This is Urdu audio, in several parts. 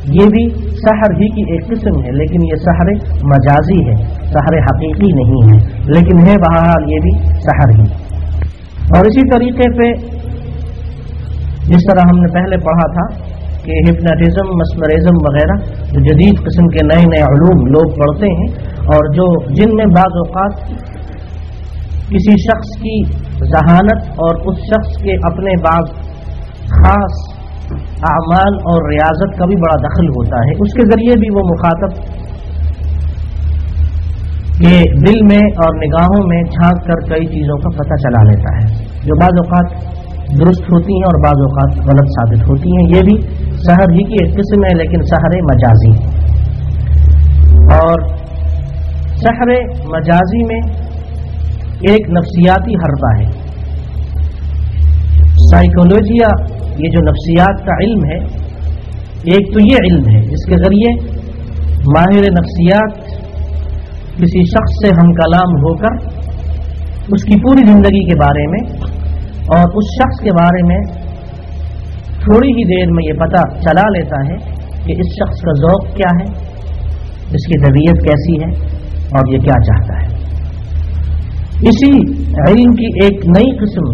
یہ بھی سحر ہی کی ایک قسم ہے، لیکن یہ سحر مجازی ہے، سحر حقیقی نہیں ہے، لیکن ہے بہرحال یہ بھی سحر ہی۔ اور اسی طریقے پہ جس طرح ہم نے پہلے پڑھا تھا کہ ہپناٹزم، مسمرزم وغیرہ جو جدید قسم کے نئے نئے علوم لوگ پڑھتے ہیں، اور جن میں بعض اوقات کسی شخص کی ذہانت اور اس شخص کے اپنے بعض خاص اعمال اور ریاضت کا بھی بڑا دخل ہوتا ہے، اس کے ذریعے بھی وہ مخاطب کے دل میں اور نگاہوں میں جھانک کر کئی چیزوں کا پتہ چلا لیتا ہے، جو بعض اوقات درست ہوتی ہیں اور بعض اوقات غلط ثابت ہوتی ہیں۔ یہ بھی سحر ہی کی ایک قسم ہے، لیکن سحر مجازی۔ اور سحر مجازی میں ایک نفسیاتی حربہ ہے۔ سائیکولوجیا، یہ جو نفسیات کا علم ہے، ایک تو یہ علم ہے جس کے ذریعے ماہر نفسیات کسی شخص سے ہم کلام ہو کر اس کی پوری زندگی کے بارے میں اور اس شخص کے بارے میں تھوڑی ہی دیر میں یہ پتہ چلا لیتا ہے کہ اس شخص کا ذوق کیا ہے، اس کی طبیعت کیسی ہے اور یہ کیا چاہتا ہے۔ اسی علم کی ایک نئی قسم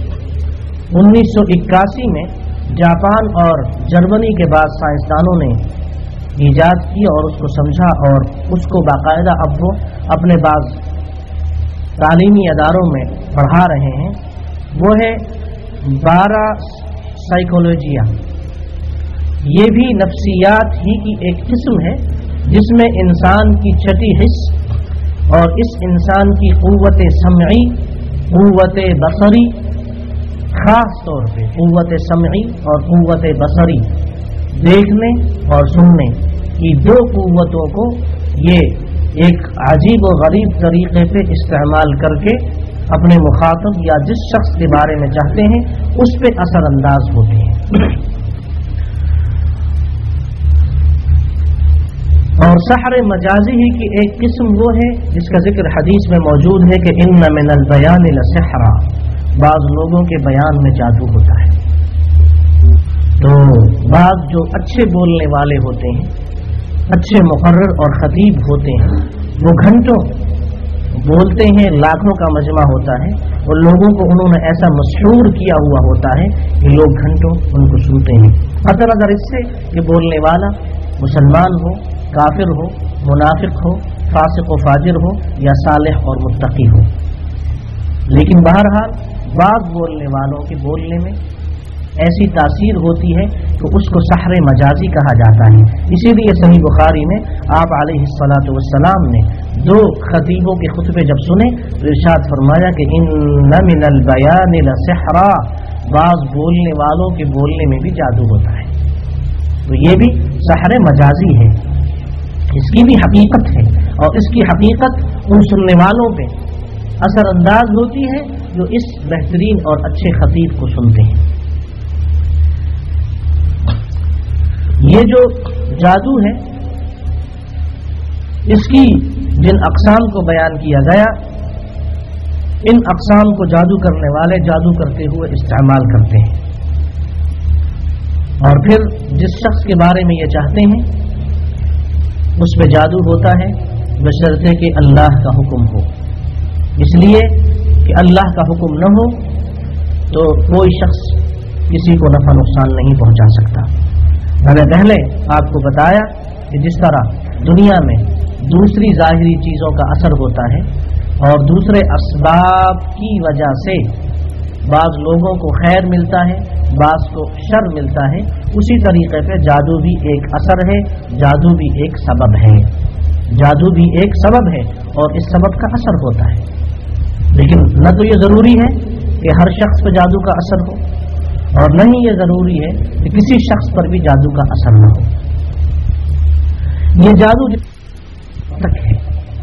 1981 میں جاپان اور جرمنی کے بعد سائنسدانوں نے ایجاد کی اور اس کو سمجھا، اور اس کو باقاعدہ اب وہ اپنے بعض تعلیمی اداروں میں پڑھا رہے ہیں۔ وہ ہے بارا سائیکولوجیا۔ یہ بھی نفسیات ہی کی ایک قسم ہے جس میں انسان کی چھٹی حس اور اس انسان کی قوت سمعی، قوت بصری، خاص طور پہ قوت سمعی اور قوت بصری، دیکھنے اور سننے کی دو قوتوں کو یہ ایک عجیب و غریب طریقے پہ استعمال کر کے اپنے مخاطب یا جس شخص کے بارے میں چاہتے ہیں اس پہ اثر انداز ہوتے ہیں۔ اور سحر مجازی ہی کی ایک قسم وہ ہے جس کا ذکر حدیث میں موجود ہے کہ ان من البیان لسحرا، بعض لوگوں کے بیان میں جادو ہوتا ہے۔ تو بعض جو اچھے بولنے والے ہوتے ہیں، اچھے مقرر اور خطیب ہوتے ہیں، وہ گھنٹوں بولتے ہیں، لاکھوں کا مجمع ہوتا ہے، اور لوگوں کو انہوں نے ایسا مسحور کیا ہوا ہوتا ہے کہ لوگ گھنٹوں ان کو سنتے ہیں، اگر اس سے کہ بولنے والا مسلمان ہو، کافر ہو، منافق ہو، فاسق و فاجر ہو یا صالح اور متقی ہو۔ لیکن بہرحال بعض بولنے والوں کے بولنے میں ایسی تاثیر ہوتی ہے کہ اس کو سحر مجازی کہا جاتا ہے۔ اسی لیے صحیح بخاری میں آپ علیہ الصلاۃ والسلام نے دو خطیبوں کے خطبے جب سنے تو ارشاد فرمایا کہ ان من البیان لسحرا، بعض بولنے والوں کے بولنے میں بھی جادو ہوتا ہے۔ تو یہ بھی سحر مجازی ہے، اس کی بھی حقیقت ہے، اور اس کی حقیقت ان سننے والوں پہ اثر انداز ہوتی ہے جو اس بہترین اور اچھے خطیب کو سنتے ہیں۔ یہ جو جادو ہے، اس کی جن اقسام کو بیان کیا گیا، ان اقسام کو جادو کرنے والے جادو کرتے ہوئے استعمال کرتے ہیں، اور پھر جس شخص کے بارے میں یہ چاہتے ہیں اس پہ جادو ہوتا ہے، بشرطے کہ اللہ کا حکم ہو۔ اس لیے کہ اللہ کا حکم نہ ہو تو کوئی شخص کسی کو نفع نقصان نہیں پہنچا سکتا۔ میں نے پہلے آپ کو بتایا کہ جس طرح دنیا میں دوسری ظاہری چیزوں کا اثر ہوتا ہے اور دوسرے اسباب کی وجہ سے بعض لوگوں کو خیر ملتا ہے، بعض کو شر ملتا ہے، اسی طریقے پہ جادو بھی ایک اثر ہے، جادو بھی ایک سبب ہے، جادو بھی ایک سبب ہے اور اس سبب کا اثر ہوتا ہے۔ لیکن نہ تو یہ ضروری ہے کہ ہر شخص پہ جادو کا اثر ہو، اور نہ ہی یہ ضروری ہے کہ کسی شخص پر بھی جادو کا اثر نہ ہو۔ یہ جادو تک ہے۔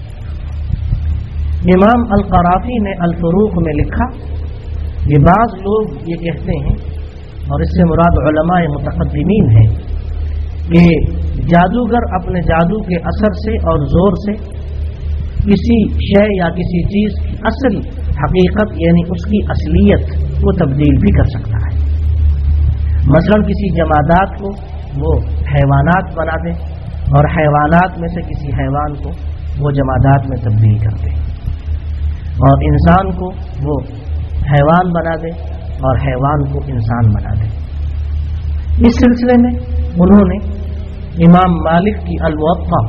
امام القرافی نے الفروق میں لکھا کہ بعض لوگ یہ کہتے ہیں، اور اس سے مراد علماء متقدمین ہیں، کہ جادوگر اپنے جادو کے اثر سے اور زور سے کسی شے یا کسی چیز کی اصل حقیقت یعنی اس کی اصلیت کو تبدیل بھی کر سکتا ہے۔ مثلا کسی جمادات کو وہ حیوانات بنا دے اور حیوانات میں سے کسی حیوان کو وہ جمادات میں تبدیل کر دے، اور انسان کو وہ حیوان بنا دے اور حیوان کو انسان بنا دے۔ اس سلسلے میں انہوں نے امام مالک کی الموطا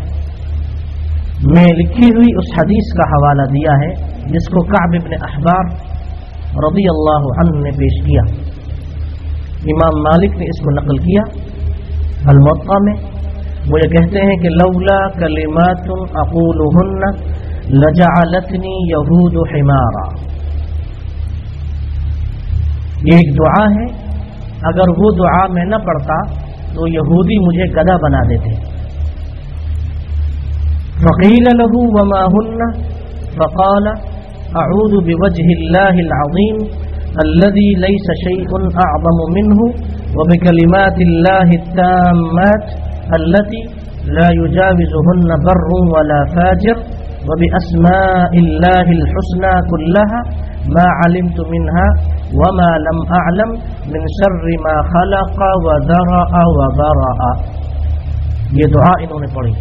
میں لکھی ہوئی اس حدیث کا حوالہ دیا ہے جس کو کعب بن احبار رضی اللہ عنہ نے پیش کیا۔ امام مالک نے اس کو نقل کیا الموطا میں، وہ یہ کہتے ہیں کہ لولا کلمات اقولهن لجعلتنی یہود حمارا، یہ ایک دعا ہے، اگر وہ دعا میں نہ پڑھتا تو یہودی مجھے گدھا بنا دیتے۔ فقیل له وما هن فقال اعوذ بوجه الله العظیم الذي ليس شيء اعظم منه وبكلمات الله التامات التي لا يجاوزهن بر ولا فاجر وبأسماء الله الحسنى كلها ما علمت منها وما لم أعلم من شر ما خلق وذرأ وبرأ۔ یہ دعا انہوں نے پڑھی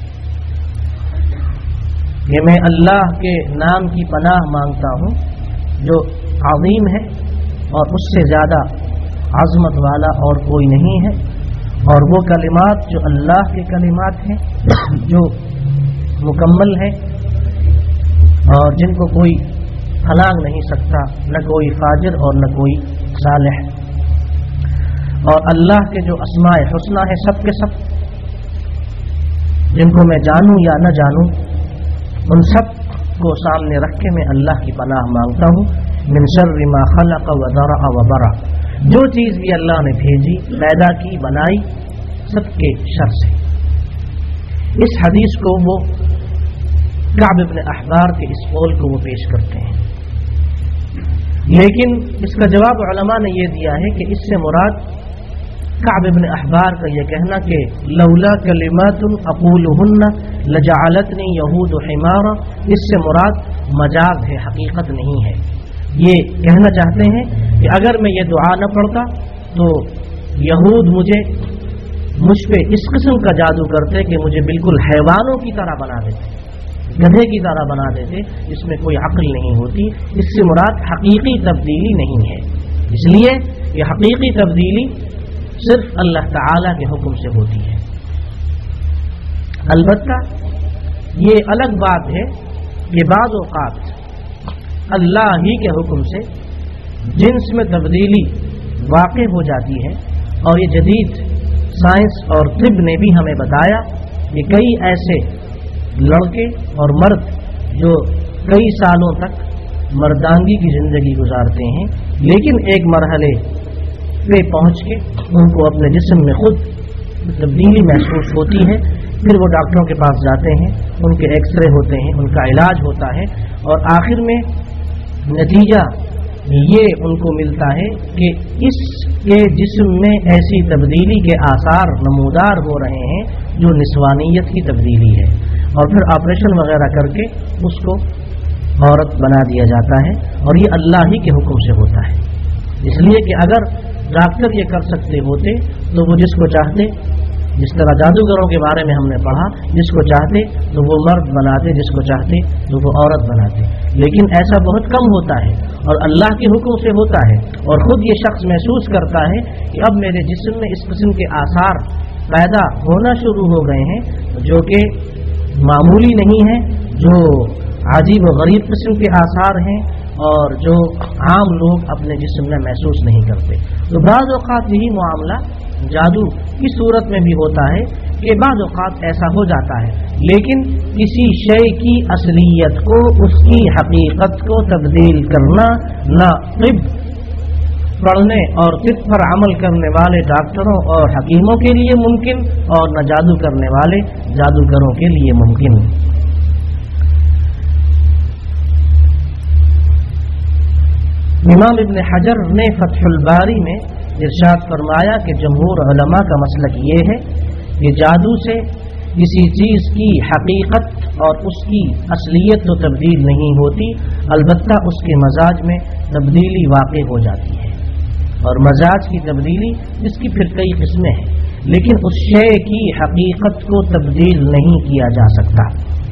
کہ میں اللہ کے نام کی پناہ مانگتا ہوں جو عظیم ہے اور اس سے زیادہ عظمت والا اور کوئی نہیں ہے، اور وہ کلمات جو اللہ کے کلمات ہیں جو مکمل ہیں اور جن کو کوئی پھلانگ نہیں سکتا، نہ کوئی فاجر اور نہ کوئی صالح، اور اللہ کے جو اسماء حسنہ ہیں سب کے سب، جن کو میں جانوں یا نہ جانوں، ان سب کو سامنے رکھ کے میں اللہ کی پناہ مانگتا ہوں من شر ما خلق وذرأ وبرأ، جو چیز بھی اللہ نے بھیجی، پیدا کی، بنائی، سب کے شر سے۔ اس حدیث کو وہ کعب بن احبار کے اس قول کو وہ پیش کرتے ہیں، لیکن اس کا جواب علماء نے یہ دیا ہے کہ اس سے مراد کعب بن احبار کا یہ کہنا کہ لولا کلمات اقولهن لجعلتنی یہود حمارا، اس سے مراد مجاز ہے، حقیقت نہیں ہے۔ یہ کہنا چاہتے ہیں کہ اگر میں یہ دعا نہ پڑھتا تو یہود مجھ پہ اس قسم کا جادو کرتے کہ مجھے بالکل حیوانوں کی طرح بنا دیتے، گدھے کی طرح بنا دیتے، اس میں کوئی عقل نہیں ہوتی۔ اس سے مراد حقیقی تبدیلی نہیں ہے، اس لیے یہ حقیقی تبدیلی صرف اللہ تعالی کے حکم سے ہوتی ہے۔ البتہ یہ الگ بات ہے کہ بعض اوقات اللہ ہی کے حکم سے جنس میں تبدیلی واقع ہو جاتی ہے، اور یہ جدید سائنس اور طب نے بھی ہمیں بتایا کہ کئی ایسے لڑکے اور مرد جو کئی سالوں تک مردانگی کی زندگی گزارتے ہیں، لیکن ایک مرحلے پہ پہنچ کے ان کو اپنے جسم میں خود تبدیلی محسوس ہوتی ہے، پھر وہ ڈاکٹروں کے پاس جاتے ہیں، ان کے ایکس رے ہوتے ہیں، ان کا علاج ہوتا ہے، اور آخر میں نتیجہ یہ ان کو ملتا ہے کہ اس کے جسم میں ایسی تبدیلی کے آثار نمودار ہو رہے ہیں جو نسوانیت کی تبدیلی ہے، اور پھر آپریشن وغیرہ کر کے اس کو عورت بنا دیا جاتا ہے، اور یہ اللہ ہی کے حکم سے ہوتا ہے۔ اس لیے کہ اگر ڈاکٹر یہ کر سکتے ہوتے تو وہ جس کو چاہتے، جس طرح جادوگروں کے بارے میں ہم نے پڑھا، جس کو چاہتے تو وہ مرد بناتے، جس کو چاہتے تو وہ عورت بناتے، لیکن ایسا بہت کم ہوتا ہے اور اللہ کے حکم سے ہوتا ہے، اور خود یہ شخص محسوس کرتا ہے کہ اب میرے جسم میں اس قسم کے آثار پیدا ہونا شروع ہو گئے ہیں جو کہ معمولی نہیں ہیں، جو عجیب و غریب قسم کے آثار ہیں اور جو عام لوگ اپنے جسم میں محسوس نہیں کرتے۔ تو بعض اوقات یہی معاملہ جادو کی صورت میں بھی ہوتا ہے کہ بعض اوقات ایسا ہو جاتا ہے، لیکن کسی شے کی اصلیت کو، اس کی حقیقت کو تبدیل کرنا نہ طب پڑھنے اور طب پر عمل کرنے والے ڈاکٹروں اور حکیموں کے لیے ممکن، اور نہ جادو کرنے والے جادوگروں کے لیے ممکن۔ امام ابن حجر نے فتح الباری میں ارشاد فرمایا کہ جمہور علماء کا مسلک یہ ہے کہ جادو سے کسی چیز کی حقیقت اور اس کی اصلیت تو تبدیل نہیں ہوتی، البتہ اس کے مزاج میں تبدیلی واقع ہو جاتی ہے، اور مزاج کی تبدیلی جس کی پھر کئی قسمیں ہیں، لیکن اس شے کی حقیقت کو تبدیل نہیں کیا جا سکتا.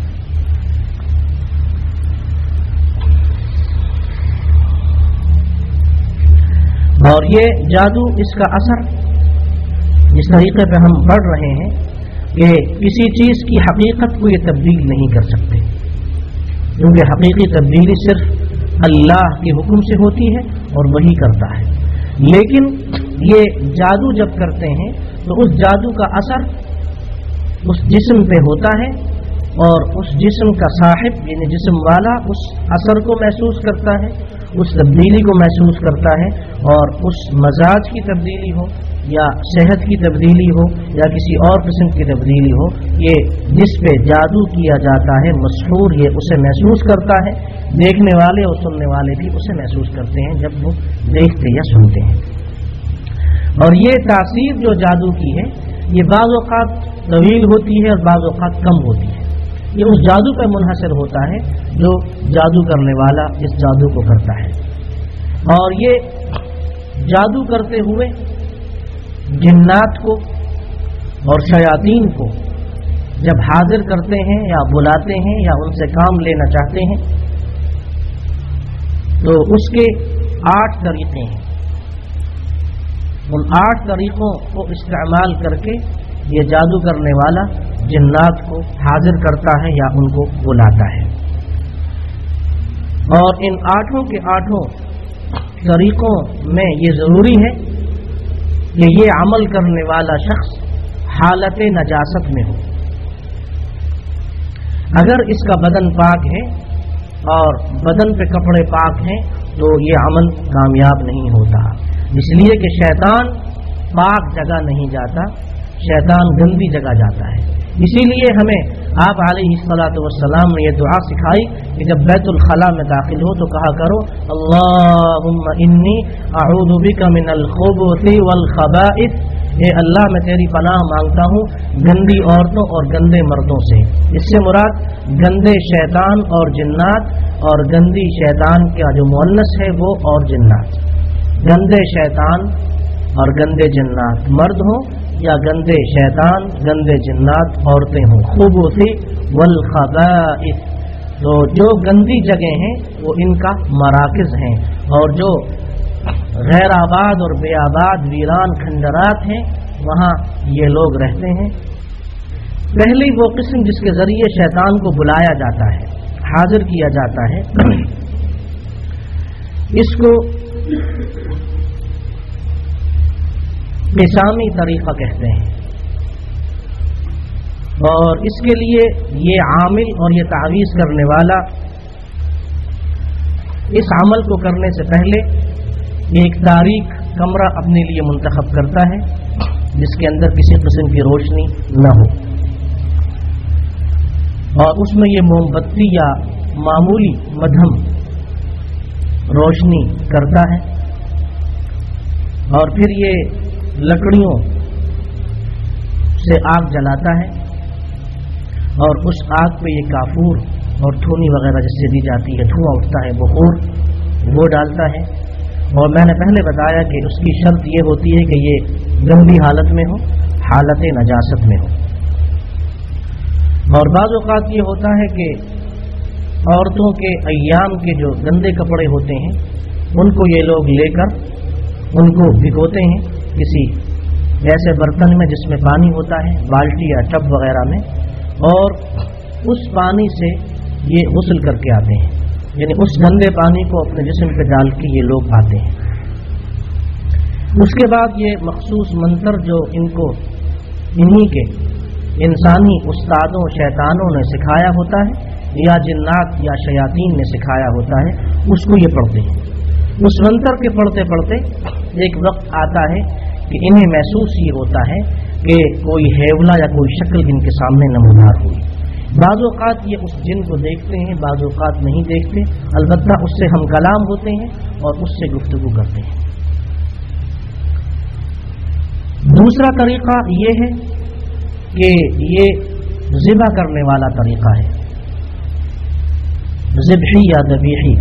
اور یہ جادو، اس کا اثر جس طریقے پہ ہم پڑھ رہے ہیں کہ کسی چیز کی حقیقت کو یہ تبدیل نہیں کر سکتے، کیونکہ حقیقی تبدیلی صرف اللہ کے حکم سے ہوتی ہے اور وہی کرتا ہے. لیکن یہ جادو جب کرتے ہیں تو اس جادو کا اثر اس جسم پہ ہوتا ہے، اور اس جسم کا صاحب یعنی جسم والا اس اثر کو محسوس کرتا ہے، اس تبدیلی کو محسوس کرتا ہے، اور اس مزاج کی تبدیلی ہو یا صحت کی تبدیلی ہو یا کسی اور قسم کی تبدیلی ہو، یہ جس پہ جادو کیا جاتا ہے مسحور یہ اسے محسوس کرتا ہے. دیکھنے والے اور سننے والے بھی اسے محسوس کرتے ہیں جب وہ دیکھتے یا سنتے ہیں. اور یہ تاثیر جو جادو کی ہے یہ بعض اوقات طویل ہوتی ہے اور بعض اوقات کم ہوتی ہے. یہ اس جادو پر منحصر ہوتا ہے جو جادو کرنے والا اس جادو کو کرتا ہے. اور یہ جادو کرتے ہوئے جنات کو اور شیاطین کو جب حاضر کرتے ہیں یا بلاتے ہیں یا ان سے کام لینا چاہتے ہیں تو اس کے 8 طریقے ہیں. ان 8 طریقوں کو استعمال کر کے یہ جادو کرنے والا جنات کو حاضر کرتا ہے یا ان کو بلاتا ہے. اور ان 8 کے 8 طریقوں میں یہ ضروری ہے کہ یہ عمل کرنے والا شخص حالت نجاست میں ہو. اگر اس کا بدن پاک ہے اور بدن پہ کپڑے پاک ہیں تو یہ عمل کامیاب نہیں ہوتا، اس لیے کہ شیطان پاک جگہ نہیں جاتا، شیطان گندی جگہ جاتا ہے. اسی لیے ہمیں آپ علیہ الصلوۃ والسلام نے یہ دعا سکھائی کہ جب بیت الخلاء میں داخل ہو تو کہا کرو اللہم انی اعوذ بک من الخبث والخبائث، اے اللہ میں تیری پناہ مانگتا ہوں گندی عورتوں اور گندے مردوں سے. اس سے مراد گندے شیطان اور جنات، اور گندی شیطان کا جو مؤنث ہے وہ اور جنات. گندے شیطان اور گندے جنات مرد ہوں یا گندے شیطان گندے جنات عورتیں ہوں. خبث والخبائث، تو جو گندی جگہیں ہیں وہ ان کا مراکز ہیں، اور جو غیر آباد اور بے آباد ویران کھنڈرات ہیں وہاں یہ لوگ رہتے ہیں. پہلی وہ قسم جس کے ذریعے شیطان کو بلایا جاتا ہے، حاضر کیا جاتا ہے، اس کو نظامی طریقہ کہتے ہیں. اور اس کے لیے یہ عامل اور یہ تعویذ کرنے والا اس عمل کو کرنے سے پہلے ایک تاریک کمرہ اپنے لیے منتخب کرتا ہے جس کے اندر کسی قسم کی روشنی نہ ہو، اور اس میں یہ موم بتی یا معمولی مدھم روشنی کرتا ہے، اور پھر یہ لکڑیوں سے آگ جلاتا ہے، اور اس آگ پہ یہ کافور اور تھونی وغیرہ جس سے دی جاتی ہے دھواں اٹھتا ہے بخور وہ ڈالتا ہے. اور میں نے پہلے بتایا کہ اس کی شرط یہ ہوتی ہے کہ یہ گندی حالت میں ہو، حالت نجاست میں ہو. اور بعض اوقات یہ ہوتا ہے کہ عورتوں کے ایام کے جو گندے کپڑے ہوتے ہیں ان کو یہ لوگ لے کر ان کو بھگوتے ہیں کسی ایسے برتن میں جس میں پانی ہوتا ہے، بالٹی یا ٹب وغیرہ میں، اور اس پانی سے یہ غسل کر کے آتے ہیں، یعنی اس گندے پانی کو اپنے جسم پہ ڈال کے یہ لوگ آتے ہیں. اس کے بعد یہ مخصوص منتر جو ان کو انہی کے انسانی استادوں شیطانوں نے سکھایا ہوتا ہے یا جنات یا شیاطین نے سکھایا ہوتا ہے اس کو یہ پڑھتے ہیں. اس منتر کے پڑھتے پڑھتے ایک وقت آتا ہے کہ انہیں محسوس یہ ہوتا ہے کہ کوئی ہیولا یا کوئی شکل ان کے سامنے نمودار ہوئی. بعض اوقات یہ اس جن کو دیکھتے ہیں، بعض اوقات نہیں دیکھتے، البتہ اس سے ہم کلام ہوتے ہیں اور اس سے گفتگو کرتے ہیں. دوسرا طریقہ یہ ہے کہ یہ ذبح کرنے والا طریقہ ہے، ذبحی یا ذبیحی.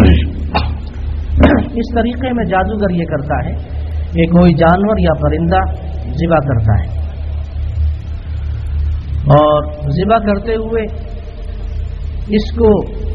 اس طریقے میں جادوگر یہ کرتا ہے کہ کوئی جانور یا پرندہ ذبح کرتا ہے، اور ذبح کرتے ہوئے اس کو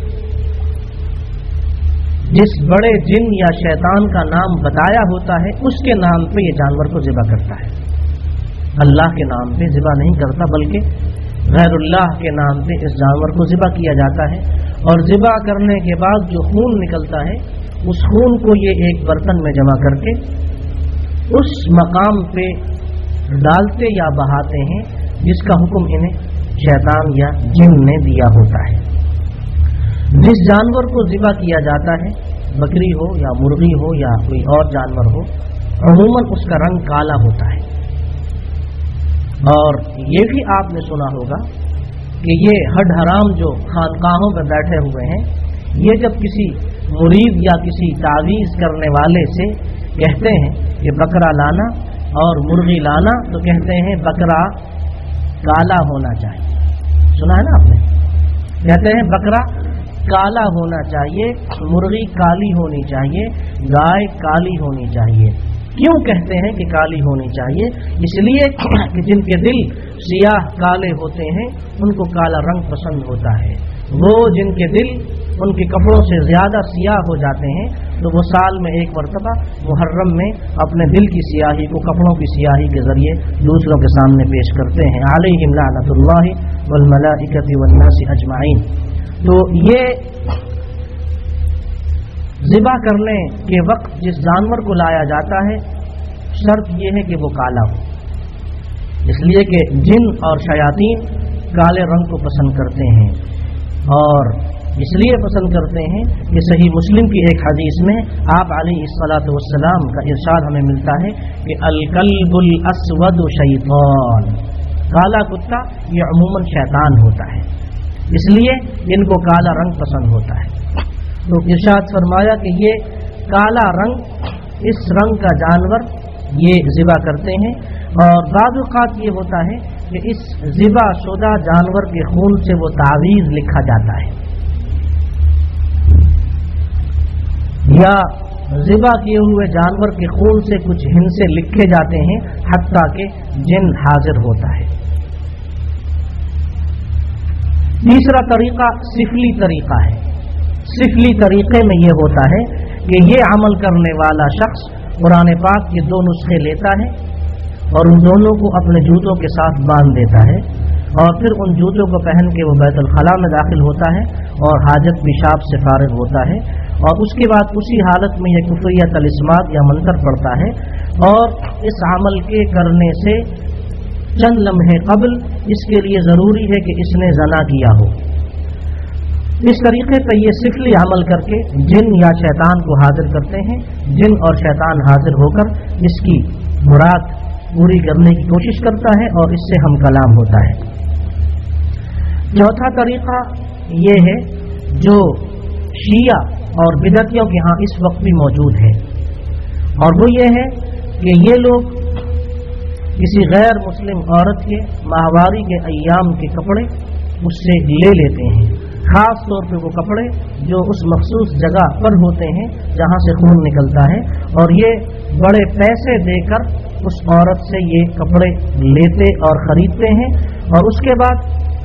جس بڑے جن یا شیطان کا نام بتایا ہوتا ہے اس کے نام پہ یہ جانور کو ذبح کرتا ہے. اللہ کے نام پہ ذبح نہیں کرتا بلکہ غیر اللہ کے نام پہ اس جانور کو ذبح کیا جاتا ہے. اور ذبح کرنے کے بعد جو خون نکلتا ہے اس خون کو یہ ایک برتن میں جمع کر کے اس مقام پہ ڈالتے یا بہاتے ہیں جس کا حکم انہیں شیطان یا جن نے دیا ہوتا ہے. جس جانور کو ذبح کیا جاتا ہے بکری ہو یا مرغی ہو یا کوئی اور جانور ہو عموماً اس کا رنگ کالا ہوتا ہے. اور یہ بھی آپ نے سنا ہوگا کہ یہ ہڈ حرام جو خانقاہوں پہ بیٹھے ہوئے ہیں یہ جب کسی مرید یا کسی تعویذ کرنے والے سے کہتے ہیں کہ بکرا لانا اور مرغی لانا تو کہتے ہیں بکرا کالا ہونا چاہیے. سنا ہے نا آپ نے؟ کہتے ہیں بکرا کالا ہونا چاہیے، مرغی کالی ہونی چاہیے، گائے کالی ہونی چاہیے. کیوں کہتے ہیں کہ کالی ہونی چاہیے؟ اس لیے کہ جن کے دل سیاہ کالے ہوتے ہیں ان کو کالا رنگ پسند ہوتا ہے. وہ جن کے دل ان کے کپڑوں سے زیادہ سیاہ ہو جاتے ہیں تو وہ سال میں ایک مرتبہ محرم میں اپنے دل کی سیاہی کو کپڑوں کی سیاہی کے ذریعے دوسروں کے سامنے پیش کرتے ہیں. علیہم لعنۃ اللہ والملائکۃ والناس اجمعین. تو یہ ذبح کرنے کے وقت جس جانور کو لایا جاتا ہے شرط یہ ہے کہ وہ کالا ہو، اس لیے کہ جن اور شیاطین کالے رنگ کو پسند کرتے ہیں. اور اس لیے پسند کرتے ہیں کہ صحیح مسلم کی ایک حدیث میں آپ علیہ الصلاۃ والسلام کا ارشاد ہمیں ملتا ہے کہ الکلب الاسود شیطان، کالا کتا یہ عموماً شیطان ہوتا ہے، اس لیے ان کو کالا رنگ پسند ہوتا ہے. تو ارشاد فرمایا کہ یہ کالا رنگ، اس رنگ کا جانور یہ ذبح کرتے ہیں. اور بعض اوقات یہ ہوتا ہے کہ اس ذبح شدہ جانور کے خون سے وہ تعویذ لکھا جاتا ہے یا ذبح کیے ہوئے جانور کے خون سے کچھ ہندسے لکھے جاتے ہیں حتیٰ کہ جن حاضر ہوتا ہے. تیسرا طریقہ سفلی طریقہ ہے. سفلی طریقے میں یہ ہوتا ہے کہ یہ عمل کرنے والا شخص قرآن پاک کے 2 نسخے لیتا ہے اور ان دونوں کو اپنے جوتوں کے ساتھ باندھ دیتا ہے اور پھر ان جوتوں کو پہن کے وہ بیت الخلاء میں داخل ہوتا ہے اور حاجت پیشاب سے فارغ ہوتا ہے. اور اس کے بعد اسی حالت میں یہ کفریہ طلسمات یا منتر پڑتا ہے. اور اس عمل کے کرنے سے چند لمحے قبل اس کے لیے ضروری ہے کہ اس نے زنا کیا ہو. اس طریقے پہ یہ سفلی عمل کر کے جن یا شیطان کو حاضر کرتے ہیں. جن اور شیطان حاضر ہو کر اس کی مراد پوری کرنے کی کوشش کرتا ہے اور اس سے ہم کلام ہوتا ہے. چوتھا طریقہ یہ ہے جو شیعہ اور بدعتیوں کے ہاں اس وقت بھی موجود ہے، اور وہ یہ ہے کہ یہ لوگ کسی غیر مسلم عورت کے ماہواری کے ایام کے کپڑے اس سے لے لیتے ہیں، خاص طور پہ وہ کپڑے جو اس مخصوص جگہ پر ہوتے ہیں جہاں سے خون نکلتا ہے، اور یہ بڑے پیسے دے کر اس عورت سے یہ کپڑے لیتے اور خریدتے ہیں. اور اس کے بعد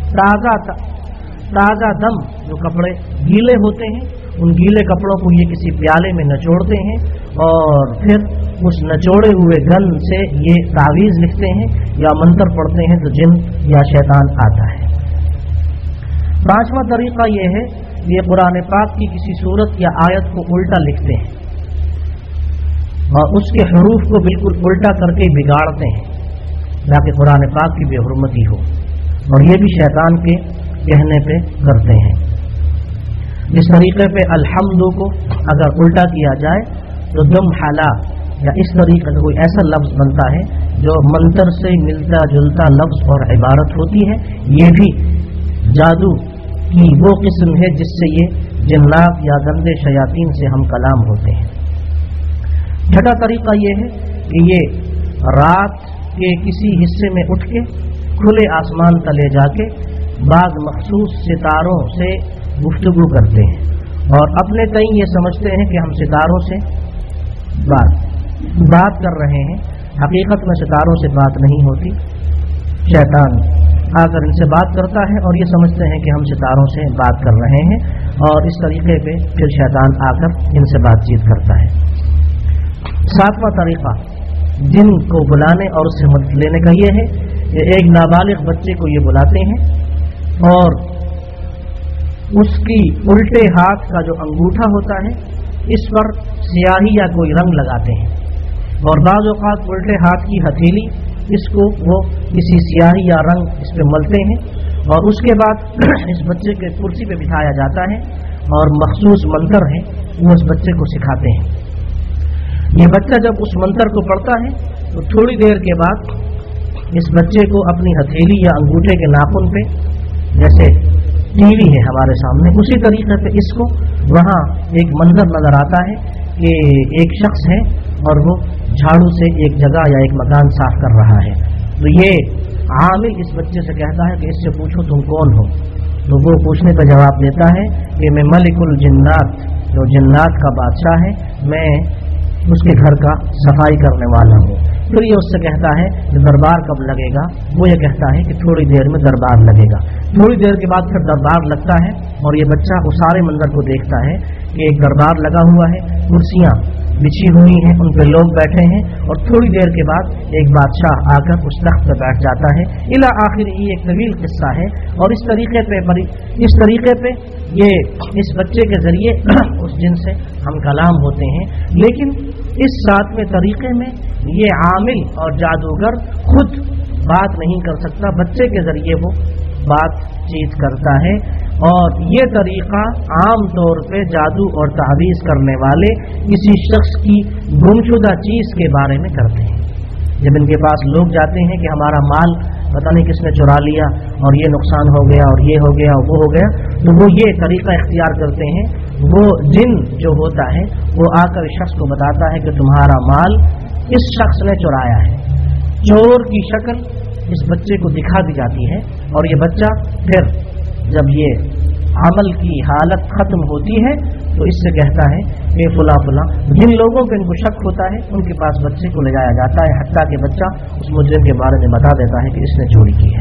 تازہ دم جو کپڑے گیلے ہوتے ہیں ان گیلے کپڑوں کو یہ کسی پیالے میں نچوڑتے ہیں اور پھر اس نچوڑے ہوئے گن سے یہ تعویذ لکھتے ہیں یا منتر پڑھتے ہیں تو جن یا شیطان آتا ہے. پانچواں طریقہ یہ ہے یہ قرآن پاک کی کسی صورت یا آیت کو الٹا لکھتے ہیں اور اس کے حروف کو بالکل الٹا کر کے بگاڑتے ہیں تاکہ قرآن پاک کی بے حرمتی ہو، اور یہ بھی شیطان کے کہنے پہ کرتے ہیں. اس طریقے پہ الحمد کو اگر الٹا کیا جائے تو دم حلا یا اس طریقے سے کوئی ایسا لفظ بنتا ہے جو منتر سے ملتا جلتا لفظ اور عبارت ہوتی ہے. یہ بھی جادو کی وہ قسم ہے جس سے یہ جنات یا گندے شیاطین سے ہم کلام ہوتے ہیں. چھٹا طریقہ یہ ہے کہ یہ رات کے کسی حصے میں اٹھ کے کھلے آسمان تلے جا کے بعض مخصوص ستاروں سے گفتگو کرتے ہیں اور اپنے تئیں یہ سمجھتے ہیں کہ ہم ستاروں سے بات کر رہے ہیں. حقیقت میں ستاروں سے بات نہیں ہوتی، شیطان آकर इनसे बात करता है और ये समझते हैं कि हम सितारों से बात कर रहे हैं, और इस तरीके पे फिर शैतान आकर इनसे बातचीत करता है। 7वां तरीका जिन को बुलाने और उससे मदद लेने का ये है कि एक नाबालिग बच्चे को ये बुलाते हैं और उसकी उल्टे हाथ का जो अंगूठा होता है इस पर स्याही या कोई रंग लगाते हैं, और बाज़ औक़ात उल्टे हाथ की हथेली इसको वो किसी स्याही या रंग इस पे मलते हैं, और उसके बाद इस बच्चे के कुर्सी पे बिठाया जाता है और मखसूस मंतर है वो उस बच्चे को सिखाते हैं। ये बच्चा जब उस मंतर को पढ़ता है तो थोड़ी देर के बाद इस बच्चे को अपनी हथेली या अंगूठे के नाखून पे, जैसे टीवी है हमारे सामने, उसी तरीके से इसको वहाँ एक मंजर नजर आता है कि एक शख्स है और वो झाड़ू से एक जगह या एक मकान साफ कर रहा है। तो ये आमिल इस बच्चे से कहता है कि इससे पूछो तुम कौन हो, तो वो पूछने का जवाब देता है कि मैं मलिकुल जिन्नात, जो जिन्नात का बादशाह है, मैं उसके घर का सफाई करने वाला हूँ। फिर ये उससे कहता है कि दरबार कब लगेगा, वो ये कहता है कि थोड़ी देर में दरबार लगेगा। थोड़ी देर के बाद फिर दरबार लगता है और ये बच्चा उस सारे मंजर को देखता है कि एक दरबार लगा हुआ है, कुर्सियाँ बिछी हुई हैं, उन पे लोग बैठे हैं, और थोड़ी देर के बाद एक बादशाह आकर उस तख्त पे बैठ जाता है। इला आखिर ये एक तवील किस्सा है, और इस तरीके पे ये इस बच्चे के जरिए उस जिन से हम कलाम होते हैं। लेकिन इस 7वें तरीके में ये आमिल और जादूगर खुद बात नहीं कर सकता, बच्चे के जरिए वो बातचीत करता है। और ये तरीका आम तौर पे जादू और तावीज़ करने वाले किसी शख्स की गुमशुदा चीज़ के बारे में करते हैं। जब इनके पास लोग जाते हैं कि हमारा माल पता नहीं किसने चुरा लिया और ये नुकसान हो गया और ये हो गया और वो हो गया, तो वो ये तरीका इख्तियार करते हैं। वो जिन जो होता है वो आकर इस शख्स को बताता है कि तुम्हारा माल इस शख्स ने चुराया है। चोर की शक्ल इस बच्चे को दिखा दी जाती है, और ये बच्चा फिर जब ये अमल की हालत खत्म होती है तो इससे कहता है कि फला फला, जिन लोगों पे इनको शक होता है उनके पास बच्चे को ले जाया जाता है, हत्ता कि बच्चा उस मुजरिम के बारे में बता देता है कि इसने चोरी की है।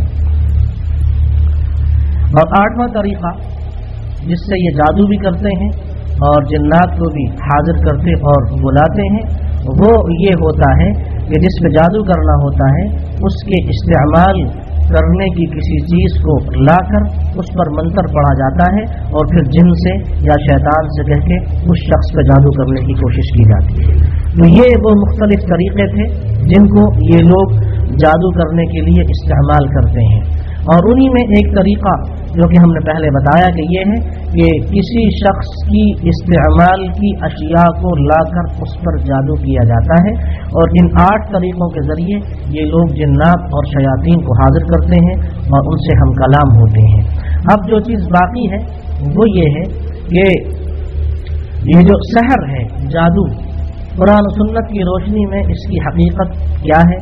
और 8वां तरीका जिससे ये जादू भी करते हैं और जिन्नात को भी हाजिर करते और बुलाते हैं, वो ये होता है कि जिस पे जादू करना होता है उसके इस्तेमाल करने की किसी चीज़ को लाकर उस पर मंत्र पढ़ा जाता है, और फिर जिन से या शैतान से कह के उस शख्स पर जादू करने की कोशिश की जाती है। तो ये वो मुख्तलिफ तरीक़े थे जिनको ये लोग जादू करने के लिए इस्तेमाल करते हैं। और उन्हीं में एक तरीक़ा जो कि हमने पहले बताया कि ये है कि किसी शख्स की इस्तेमाल की अशिया को लाकर उस पर जादू किया जाता है, और इन 8 तरीक़ों के ज़रिए ये लोग जिन्नात और शयातीन को हाजिर करते हैं और उनसे हम कलाम होते हैं। अब जो चीज़ बाकी है वो ये है कि ये जो सहर है, जादू, कुरान और सुन्नत की रोशनी में इसकी हकीकत क्या है,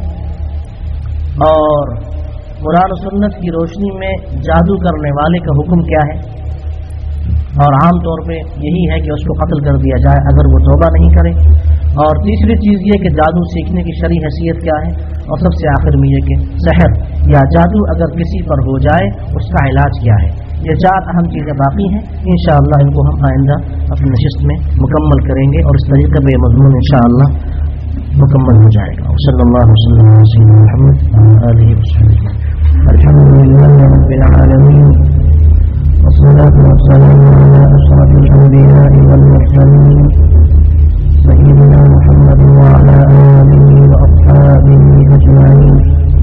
और कुरान और सुन्नत की रोशनी में जादू करने वाले का हुक्म क्या है। और आम तौर पे यही है कि उसको कत्ल कर दिया जाए अगर वो तौबा नहीं करे। और तीसरी चीज़ ये कि जादू सीखने की शरई हैसियत क्या है, और सबसे आखिर में ये कि सहर या जादू अगर किसी पर हो जाए उसका इलाज क्या है। ये 4 अहम चीज़ें बाकी हैं, इंशाअल्लाह इनको हम आइंदा अपनी नशिस्त में मुकम्मल करेंगे, और इस तरीके में मज़मून इंशाअल्लाह मुकम्मल हो जाएगा। सल्लल्लाहु अलैहि वसल्लम मुहम्मद आलिहि वसल्लम। अल्हम्दुलिल्लाहि रब्बिल आलमीन, वस्सलातु वस्सलामु अला अशरफिल अंबिया'i वल मुरसलीन, सय्यिदिना मुहम्मद व अला आलिहि व अस्हाबिहि अजमईन।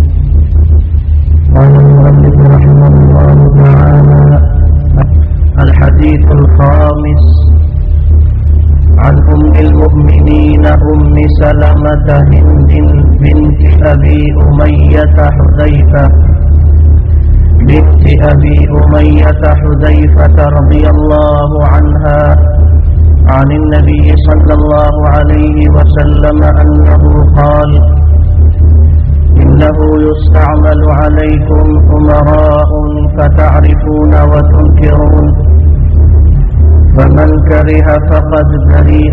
قال المؤلف رحمه الله تعالى: الحديث الخامس عن أم المؤمنين أم سلمة هند بنت أبي أمية حذيفة رضي الله عنها عن النبي صلى الله عليه وسلم أنه قال: إنه يستعمل عليكم أمراء فتعرفون وتنكرون، فمن كره فقد برئ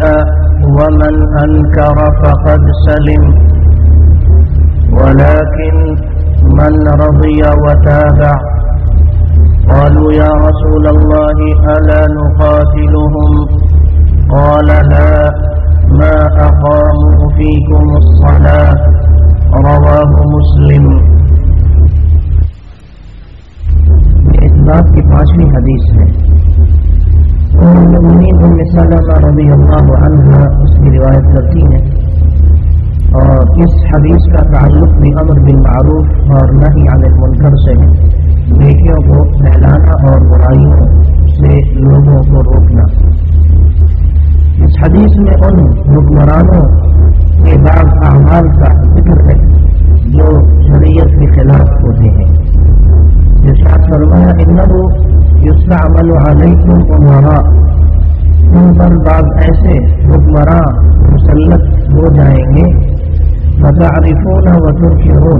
ومن أنكر فقد سلم، ولكن من رضي وتابع. قالوا يا رسول الله ألا نقاتلهم؟ قال لا ما أقاموا فيكم الصلاة. رواه مسلم. اس بات کی 5ویں حدیث ہے. ام المؤمنین ام سلمہ رضی اللہ عنہا اس کی روایت کرتی ہیں، اور اس حدیث کا تعلق بھی امر بالمعروف اور نہی عن المنکر سے ہے. نیکیوں کو پھیلانا اور برائیوں سے لوگوں کو روکنا. اس حدیث میں ان حکمرانوں کے بعض اعمال کا ذکر ہے جو شریعت کے خلاف ہوتے ہیں. ارشاد فرمایا انہ یستعمل علیکم امراء، ان پر بعض ایسے حکمراں مسلط ہو جائیں گے فتعرفون وتنکرون،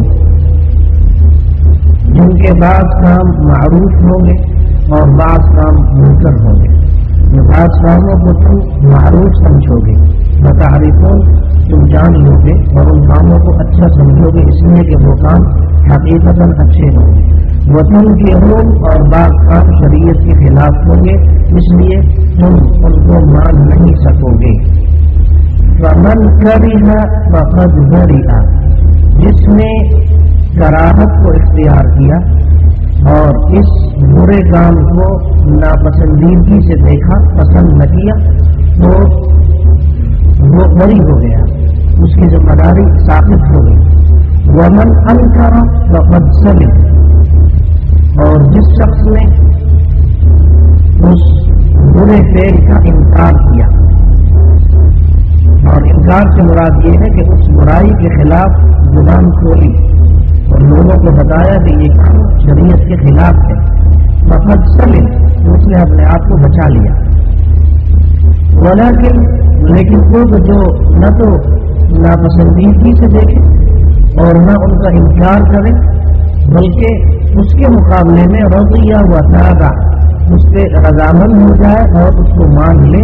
جن کے بعض کام معروف ہوں گے اور بعض کام منکر ہوں گے. بعض کاموں کو تم معروف سمجھو گے، فتعرفون تم جان لو گے اور ان کاموں کو اچھا سمجھو گے اس لیے کہ وہ کام حقیقتاً اچھے ہوں گے. وتنکرون اور بعض کام شریعت کے خلاف ہوں گے اس لیے تم ان کو مان نہیں سکو گے. فمن کرہ فقد برئ، جس نے کراہت کو اختیار کیا اور اس برے کام کو ناپسندیدگی سے دیکھا، پسند نہ کیا، تو وہ بری ہو گیا، اس کی ذمہ داری ثابت ہو گئی. ومن انکر فقد سلم، اور جس شخص نے اس برے فعل کا انکار کیا، اور انکار سے مراد یہ ہے کہ اس برائی کے خلاف زبان کھولی اور لوگوں کو بتایا کہ یہ کام شریعت کے خلاف ہے، فقد سلم، اس نے اپنے آپ کو بچا لیا. لیکن وہ جو نہ تو ناپسندیدگی سے دیکھے اور نہ ان کا انکار کرے، بلکہ اس کے مقابلے میں رضی و تابع، اس پہ رضامند ہو جائے اور اس کو مان لے.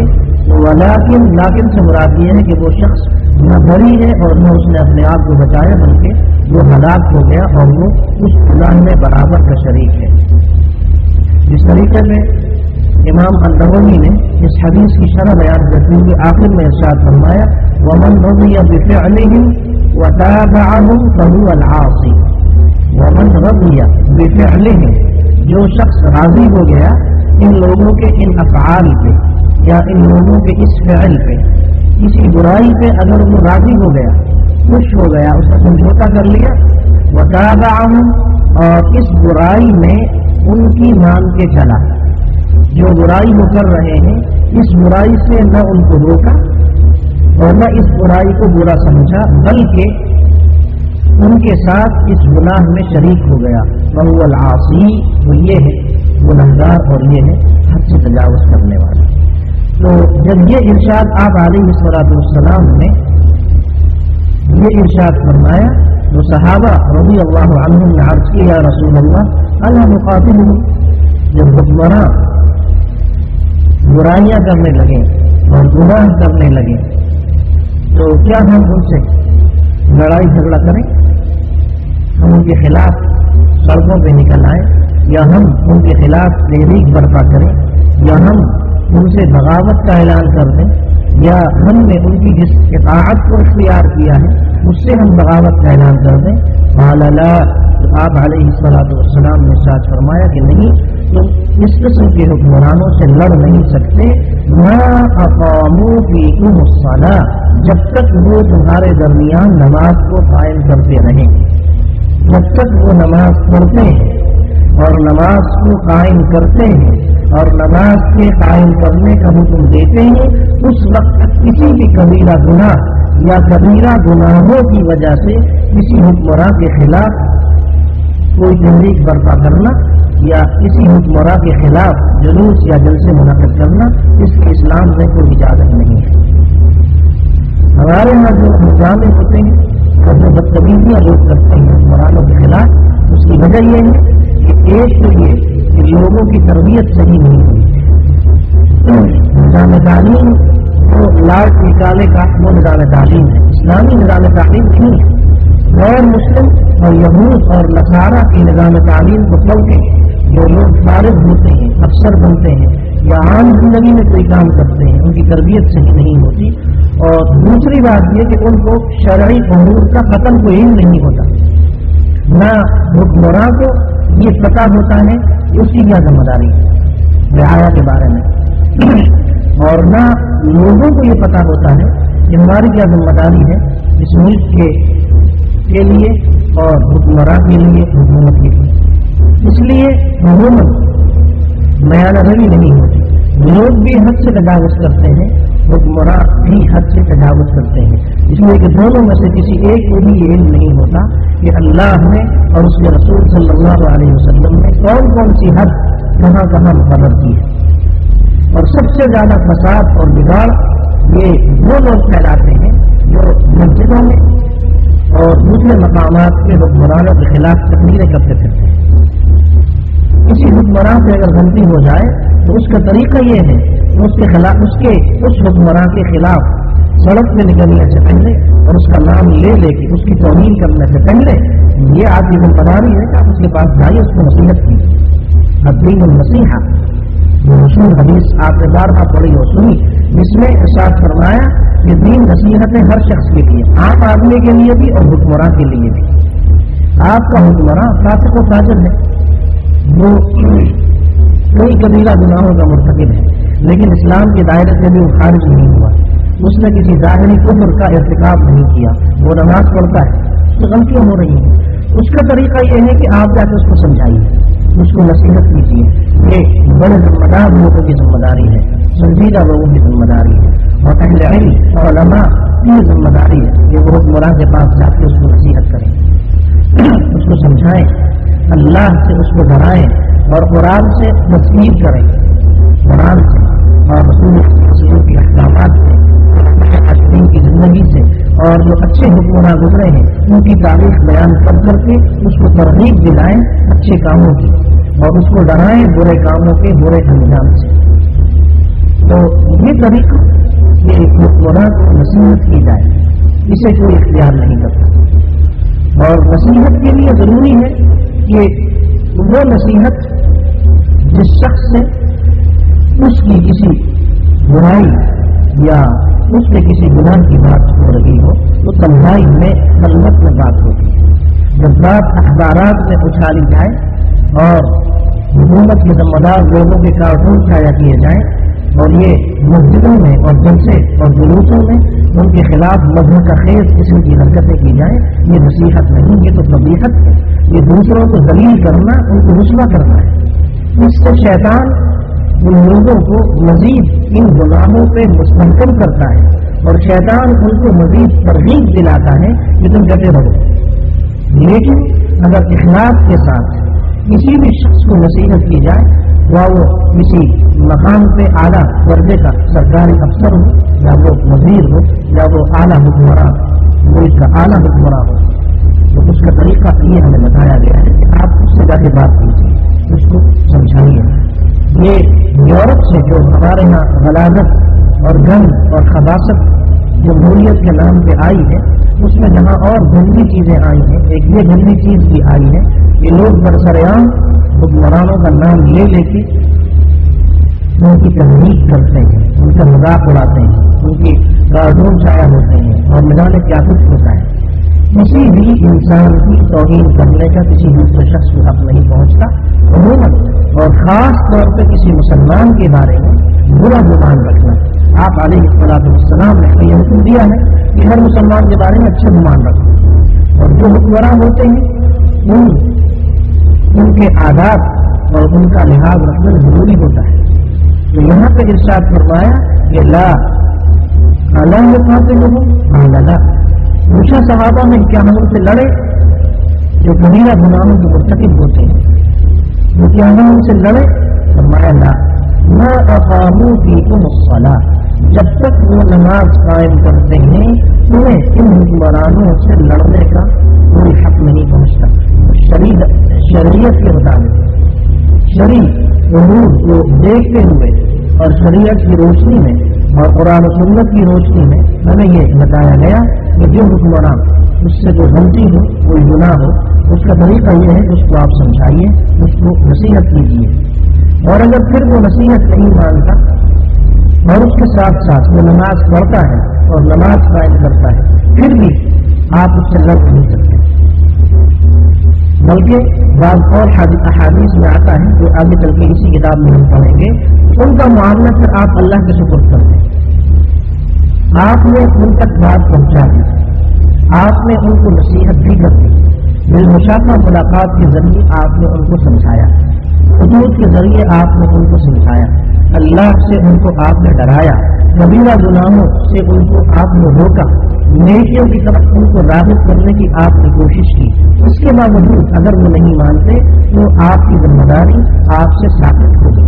لیکن سے مراد یہ ہے کہ وہ شخص نہ بری ہے اور نہ اس نے اپنے آپ کو بچایا، بلکہ وہ ہلاک ہو گیا اور وہ اس گناہ میں برابر کا شریک ہے. اس طریقے سے امام النووی نے اس حدیث کی شرح بیان کرتے ہوئے آخر میں ارشاد فرمایا ومن رضی بفعلهم وتابعهم فهو العاصی. ومن رضی بفعلهم، جو شخص راضی ہو گیا ان لوگوں کے ان افعال پہ یا ان لوگوں کے اس فعل پہ، کسی برائی پہ اگر وہ راضی ہو گیا، خوش ہو گیا، اس کا سمجھوتا کر لیا، وتابعهم، اور اس برائی میں ان کی مان کے چلا، جو برائی وہ کر رہے ہیں اس برائی سے نہ ان کو روکا اور نہ اس برائی کو برا سمجھا، بلکہ ان کے ساتھ اس گناہ میں شریک ہو گیا. وهو العاصی، وہ یہ ہے گنہگار اور یہ ہے حد سے تجاوز کرنے والا. تو جب یہ ارشاد آپ علیہ الصلوۃ والسلام نے یہ ارشاد فرمایا تو صحابہ رضی اللہ عنہم نے عرض کیا یا رسول اللہ الا نقاتلهم، جب حکمراں برائیاں کرنے لگے اور گناہ کرنے لگے تو کیا ہم ان سے لڑائی جھگڑا کریں، ہم ان کے خلاف سڑکوں پہ نکل آئیں، یا ہم ان کے خلاف تحریک برپا کریں، یا ہم ان سے بغاوت کا اعلان کر دیں، یا ہم نے ان کی جس اطاعت کو اختیار کیا ہے اس سے ہم بغاوت کا اعلان کر دیں. قال لا، تو آپ علیہ الصلوۃ والسلام نے ارشاد فرمایا کہ نہیں، تم اس قسم کے حکمرانوں سے لڑ نہیں سکتے. ما اقاموا فیکم الصلاۃ، جب تک وہ تمہارے درمیان نماز کو قائم کرتے رہیں، جب تک وہ نماز پڑھتے ہیں اور نماز کو قائم کرتے ہیں اور نماز کے قائم کرنے کا حکم دیتے ہیں، اس وقت تک کسی بھی کبیرہ گناہ یا کبیرہ گناہوں کی وجہ سے کسی حکمراں کے خلاف کوئی تحریک برپا کرنا یا کسی حکمراں کے خلاف جلوس یا جلسے منعقد کرنا، اس کے اسلام میں کوئی اجازت نہیں ہے. ہمارے یہاں جو مجامع ہوتے ہیں اور جو بدتمیزیاں لوگ کرتے ہیں حکمرانوں کے خلاف، اس کی وجہ یہ ہے کہ ایک تو یہ کہ لوگوں کی تربیت صحیح نہیں ہوئی. نظام تعلیم جو لاٹ نکالے کا وہ نظام تعلیم ہے، اسلامی نظام تعلیم نہیں ہے. غیر مسلم اور یہود اور نصارہ کی نظام تعلیم کو پڑھ کے جو لوگ فارغ ہوتے ہیں، افسر بنتے ہیں یا عام زندگی میں کوئی کام کرتے ہیں، ان کی تربیت صحیح نہیں ہوتی. اور دوسری بات یہ کہ ان کو شرعی امور کا ختم کوئی علم نہیں ہوتا، نہ حکمراں کو یہ پتہ ہوتا ہے کہ اس کی کیا ذمہ داری ہے رعایا کے بارے میں، اور نہ لوگوں کو یہ پتہ ہوتا ہے کہ ہماری کیا ذمہ داری ہے اس ملک کے لیے اور حکمراں کے لیے، حکومت کے لیے. اس لیے حکومت میانہ روی نہیں ہوتی، لوگ بھی حد سے تجاوز کرتے ہیں، حکمراں بھی حد سے تجاوز کرتے ہیں. اس لیے کہ دونوں میں سے کسی ایک کو بھی یہ علم نہیں ہوتا کہ اللہ نے اور اس کے رسول صلی اللہ علیہ وسلم نے کون کون سی حد کہاں کہاں مقرر کی ہے. اور سب سے زیادہ فساد اور بگاڑ یہ وہ لوگ پھیلاتے ہیں جو مسجدوں میں اور دوسرے مقامات کے حکمرانوں کے خلاف تقریریں کرتے پھرتے ہیں. کسی حکمراں سے اگر غلطی ہو جائے تو اس کا طریقہ یہ ہے کہ اس حکمراں کے خلاف سڑک پہ نکلنے سے پہلے اور اس کا نام لے کے اس کی توہین کرنے سے پہلے یہ آپ کی ذمہ داری ہے کہ آپ اس کے پاس جائیے، اس کو نصیحت کی. الدین النصیحہ جو مشہور حدیث آپ نے بار بار پڑھی اور سنی، جس میں ارشاد فرمایا کہ دین نصیحت ہے ہر شخص کے لیے، عام آدمی کے لیے بھی اور حکمراں کے لیے بھی. آپ کا حکمراں فاسق و فاجر ہے، وہ کوئی کبیرہ گناہوں کا مرتکب ہے، لیکن اسلام کے دائرے سے بھی وہ خارج نہیں ہوا، اس نے کسی ظاہری کفر کا ارتکاب نہیں کیا، وہ نماز پڑھتا ہے، اس سے غلطیاں ہو رہی ہیں. اس کا طریقہ یہ ہے کہ آپ جا کے اس کو سمجھائیے، اس کو نصیحت کیجیے. یہ بڑے ذمہ دار لوگوں کی ذمہ داری ہے، سنجیدہ لوگوں کی ذمہ داری ہے، اور اہل علم اور علماء کی ذمہ داری ہے کہ وہ حکمراں کے پاس جا کے اس کو نصیحت کریں، اس کو سمجھائیں، اللہ سے اس کو ڈرائیں اور قرآن سے تصویر کریں، قرآن سے اور رسول کے احکامات سے، دین کی زندگی سے. اور جو اچھے حکمراں گزرے ہیں ان کی تاریخ بیان کر کے اس کو ترغیب دلائیں اچھے کاموں کی، اور اس کو ڈرائیں برے کاموں کے برے انجام سے. تو یہ طریقہ یہ حکمراں کو نصیحت کی جائے، اسے کوئی اختیار نہیں کرتا. اور نصیحت کے لیے ضروری ہے کہ وہ نصیحت جس شخص سے اس کی کسی برائی یا اس سے کسی گناہ کی بات ہو رہی ہو تو تنہائی میں خلوت میں بات ہوتی ہے. جب بات اخبارات میں اچھالی جائے اور حکومت کے ذمہ دار لوگوں کے کارٹون چھایا کیے جائیں اور یہ مسجدوں میں اور جلسے اور جلوسوں میں ان کے خلاف مذہب کا خیز قسم کی حرکتیں کی جائیں، یہ نصیحت نہیں، یہ تو فضیحت ہے. یہ دوسروں کو ذلیل کرنا، ان کو رسوا کرنا ہے. اس سے شیطان ان لوگوں کو مزید ان گناہوں پہ مستحکم کرتا ہے اور شیطان ان کو مزید ترغیب دلاتا ہے کہ تم ڈٹے رہو. لیکن اگر اخلاص کے ساتھ کسی بھی شخص کو نصیحت کی جائے، وہ کسی مقام پہ اعلیٰ درجے کا سرکاری افسر ہو یا وہ وزیر ہو یا وہ اعلیٰ حکمراں ملک کا اعلیٰ حکمراں ہو، تو اس کا طریقہ یہ ہمیں بتایا گیا ہے کہ آپ اس سے جا کے بات کیجیے، اس کو سمجھائیے. یہ یورپ سے جو ہمارے یہاں غلاظت اور گند اور خباثت جمہوریت کے نام پہ آئی ہے، اس میں جہاں اور گندی چیزیں آئی ہیں، ایک یہ گندی چیز بھی آئی ہے کہ لوگ برسریام حکمرانوں کا نام لے کے ان کی تحریک کرتے ہیں، ان کا مذاق اڑاتے ہیں، ان کی کارٹون چھایا ہوتے ہیں اور نہ جانے کیا کچھ ہوتا ہے. کسی بھی انسان کی توہین کرنے کا کسی دوسرے شخص کو حق نہیں پہنچتا. عموماً اور خاص طور پہ کسی مسلمان کے بارے میں برا گمان رکھنا، آپ علیہ السلام نے یہ حکم دیا ہے کہ ہر مسلمان کے بارے میں اچھا گمان رکھو. اور جو حکمراں ہوتے ہیں ان کے آداب اور ان کا لحاظ رکھنا ضروری ہوتا ہے. تو یہاں پہ ارشاد فرمایا کہ لا اللہ کھاتے لوگوں پوچھا صحابہ میں کیا ہم ان سے لڑے جو کبیرہ گناہوں کے مرتکب ہوتے ہیں، وہ کیا ہم ان سے لڑے؟ فرمایا لا ما اقاموا فیکم الصلاۃ، جب تک وہ نماز قائم کرتے ہیں انہیں ان حکمرانوں سے لڑنے کا کوئی حق نہیں پہنچتا. شریعت کے مطابق شرعی امور کو دیکھتے ہوئے اور شریعت کی روشنی میں اور قرآن و سنت کی روشنی میں ہمیں یہ بتایا گیا کہ جو حکمراں اس سے کوئی غلطی ہو، کوئی گناہ ہو، اس کا طریقہ یہ ہے کہ اس کو آپ سمجھائیے، اس کو نصیحت کیجیے، اور اگر پھر وہ نصیحت نہیں مانتا اور اس کے ساتھ ساتھ وہ نماز پڑھتا ہے اور نماز قائم کرتا ہے، پھر بھی آپ اس سے لڑ نہیں سکتے، بلکہ بعض اور احادیث میں آتا ہے جو آگے چل کے اسی کتاب میں ہم پڑھیں گے، ان کا معاملہ پھر آپ اللہ کے سپرد کر دیں۔ آپ نے ان تک بات پہنچا دی، آپ نے ان کو نصیحت بھی کر دی، بالمشافہ ملاقات کے ذریعے آپ نے ان کو سمجھایا، حدود کے ذریعے آپ نے ان کو سمجھایا، اللہ سے ان کو آپ نے ڈرایا، کبیرہ گناہوں سے ان کو آپ نے روکا، نیکیوں کی طرف ان کو راغب کرنے کی آپ نے کوشش کی۔ اس کے باوجود اگر وہ نہیں مانتے تو آپ کی ذمہ داری آپ سے ثابت ہوگی،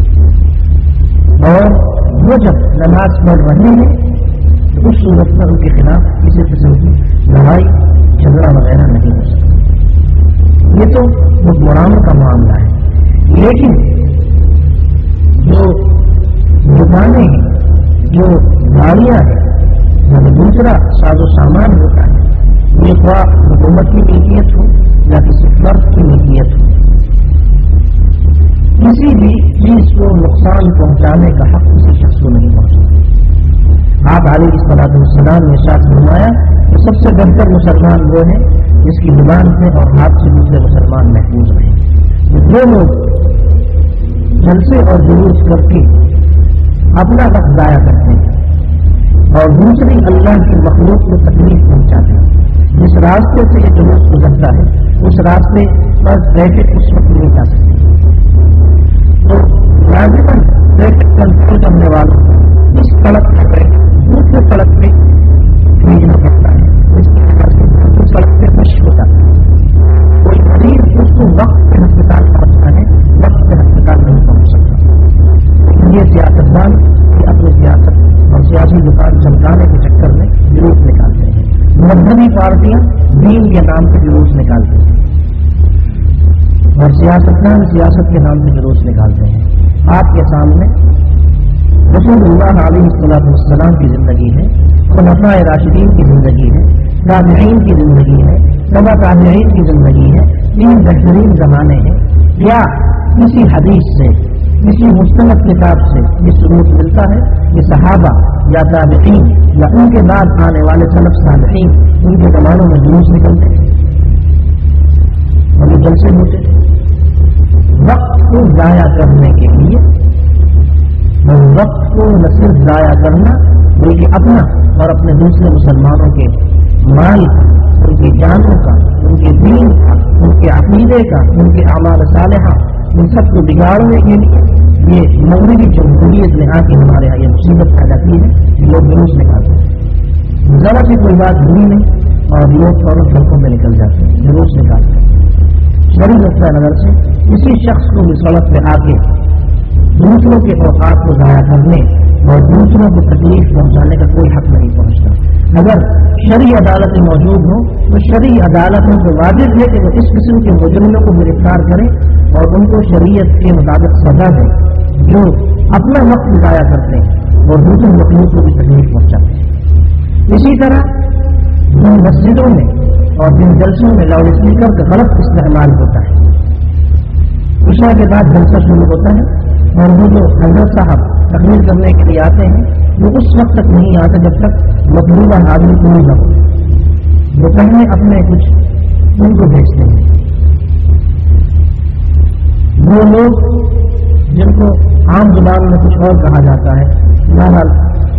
اور وہ جب نماز پڑھ رہے ہیں تو اس صورت میں ان کے خلاف کسی قسم کی لڑائی جھگڑا وغیرہ نہیں ہو سکتا۔ یہ تو حکمرانوں کا معاملہ ہے، لیکن جو دکانیں ہیں، جو گاڑیاں ہیں، جو دوسرا ساز و سامان ہوتا ہے، یہ خواہ حکومت کی ملکیت ہو یا کسی فرد کی ملکیت ہو، کسی بھی چیز کو نقصان پہنچانے کا حق کسی شخص کو نہیں پہنچتا۔ آپ علیہ الصلوۃ والسلام نے ارشاد فرمایا کہ سب سے بہتر مسلمان وہ ہے جس کی زبان سے اور ہاتھ سے دوسرے مسلمان محفوظ رہے۔ جو لوگ جلسے اور جلوس کر کے اپنا وقت ضائع کرتے ہیں اور دوسری اللہ کی مخلوق کو تکلیف پہنچاتے ہیں، جس راستے سے یہ جلوس گزرتا ہے اس راستے پر ٹریفک اس وقت نہیں جا سکتی، تو لازماً ٹریفک کنٹرول کرنے والوں اس سڑک پر دوسرے سڑک پہ بھیجنا پڑتا ہے، اس کی وجہ سے دوسری سڑک پہ مشق ہوتا ہے۔ کوئی مریض اس کو وقت پہ ہسپتال پہنچتا ہے، وقت پہ ہسپتال نہیں پہنچ سکتا۔ یہ سیاستدان یہ اپنی سیاست اور سیاسی دکان چمکانے کے چکر میں جلوس نکالتے ہیں، مذہبی پارٹیاں دین کے نام پہ جلوس نکالتے ہیں اور سیاستدان سیاست کے نام پہ جلوس نکالتے ہیں۔ آپ کے سامنے رسول اللہ علیہ الصلوۃ والسلام کی زندگی ہے، خلفاء راشدین کی زندگی ہے، تابعین کی زندگی ہے، تبع تابعین کی زندگی ہے، تین بہترین زمانے ہیں، یا کسی حدیث سے کسی مستند کتاب سے یہ ثبوت ملتا ہے کہ صحابہ یا تابعین یا ان کے بعد آنے والے سلف صالحین ان کے زمانوں میں جلوس نکلتے تھے اور یہ جلسے ہوتے تھے۔ وقت کو ضائع کرنے کے لیے اور وقت کو نہ صرف ضائع کرنا بلکہ اپنا اور اپنے دوسرے مسلمانوں کے مال، ان کی جانوں کا، ان کے دین کا، ان کے عقیدے کا، ان کے اعمال صالحہ، ان سب کو بگاڑنے کے لیے یہ مغربی جمہوریت نے آ کے ہمارے یہاں یہ مصیبت پیدا کی ہے کہ لوگ جلوس نکالتے ہیں، ذرا سی کوئی بات ہوئی نہیں اور لوگ فوراً سڑکوں میں نکل جاتے ہیں، جلوس نکالتے ہیں۔ شرعی نقطہ نظر سے کسی شخص کو بھی سڑک پہ آ کے دوسروں کے اوقات کو ضائع کرنے اور دوسروں کو تکلیف پہنچانے کا کوئی حق نہیں پہنچتا۔ اگر شرعی عدالتیں موجود ہوں تو شرعی عدالتوں کو واجب ہے کہ وہ اس قسم کے مجرموں کو گرفتار کریں اور ان کو شریعت کے مطابق سزا دیں جو اپنا وقت ضائع کرتے ہیں اور دوسرے مخلوق کو بھی تکلیف پہنچاتے ہیں۔ اسی طرح جن مسجدوں میں اور جن جلسوں میں لاؤڈ اسپیکر کا غلط استعمال ہوتا ہے، عشاء کے بعد جلسہ شروع ہوتا ہے اور وہ جو حضرت صاحب تقریر کرنے کے لیے آتے ہیں وہ اس وقت تک نہیں آتے جب تک مطلوبہ حاضری پوری نہ ہو، وہ پہلے اپنے کچھ ان کو بھیجتے ہیں۔ وہ لوگ جن کو عام زبان میں کچھ اور کہا جاتا ہے، بہرحال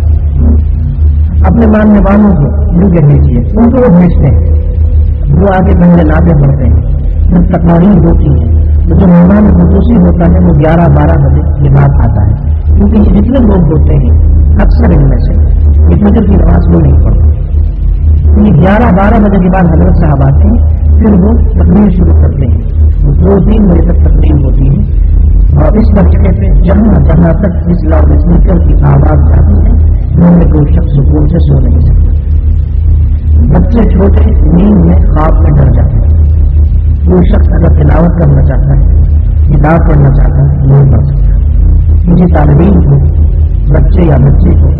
اپنے ماننے والوں کو یوں کہہ لیجیے، ان کو وہ بھیجتے ہیں، وہ آگے پہلے نعتیں پڑھتے ہیں، جب تقاریر ہوتی ہے تو جو مہمان خصوصی ہوتا ہے وہ 11-12 بجے کے بعد آتا ہے، کیونکہ یہ جتنے لوگ ہوتے ہیں اکثر ان میں سے یہ فجر کی نماز کو نہیں پڑھتے، یہ 11-12 بجے کے بعد حضرت صاحب آتے ہیں، پھر وہ تقریر شروع کرتے ہیں، وہ 2-3 بجے تک تقریر ہوتی ہے اور اس طریقے سے جہاں جہاں تک اس لاؤڈ اسپیکر کی آواز جاتی ہے ان میں کوئی شخص سکون سے سو نہیں سکتا۔ بچے چھوٹے نیند میں خواب میں ڈر جاتے ہیں، کوئی شخص اگر تلاوت کرنا چاہتا ہے، کتاب پڑھنا چاہتا ہے نہیں پڑھ سکتا۔ کسی طالب علم کو، بچے یا بچے کو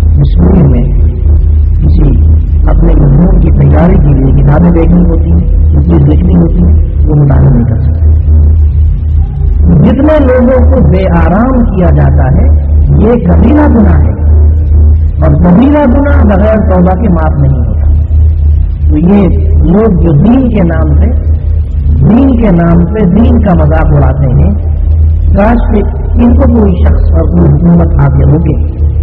اسکول میں کسی اپنے مضمون کی تیاری کے لیے کتابیں دیکھنی ہوتی ہیں جو چیز لکھنی ہوتی ہے وہ مطالعہ نہیں کر سکتے. جتنے لوگوں کو بے آرام کیا جاتا ہے یہ کبیرہ گناہ ہے، اور کبیرہ گناہ بغیر توبہ کے معاف نہیں ہوتا. تو یہ لوگ جو دین کے نام پہ دین کا مذاق اڑاتے ہیں، کاش کہ ان کو کوئی شخص اور کوئی حکومت آگے روکے.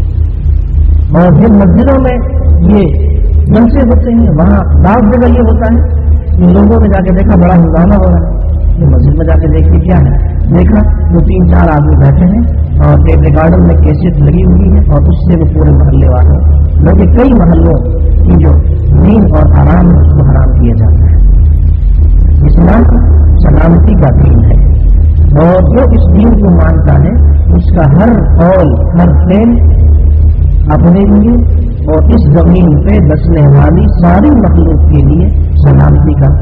اور جن مسجدوں میں یہ جلسے ہوتے ہیں وہاں بعض جگہ یہ ہوتا ہے کہ لوگوں نے جا کے دیکھا بڑا ہنگامہ ہو رہا ہے، یہ مسجد میں جا کے دیکھتے کیا ہے، دیکھا وہ 3-4 آدمی بیٹھے ہیں اور ٹیپ ریکارڈر میں کیسٹ لگی ہوئی ہے اور اس سے وہ پورے محلے والے بلکہ کئی محلوں کی جو دین اور آرام ہے اس کو حرام کیا جاتا ہے. اسلام سلامتی کا دین ہے، اور جو اس دین کو مانتا ہے اس کا ہر قول ہر فعل اپنے لیے اور اس زمین پہ بسنے والی ساری مخلوق کے لیے سلامتی کا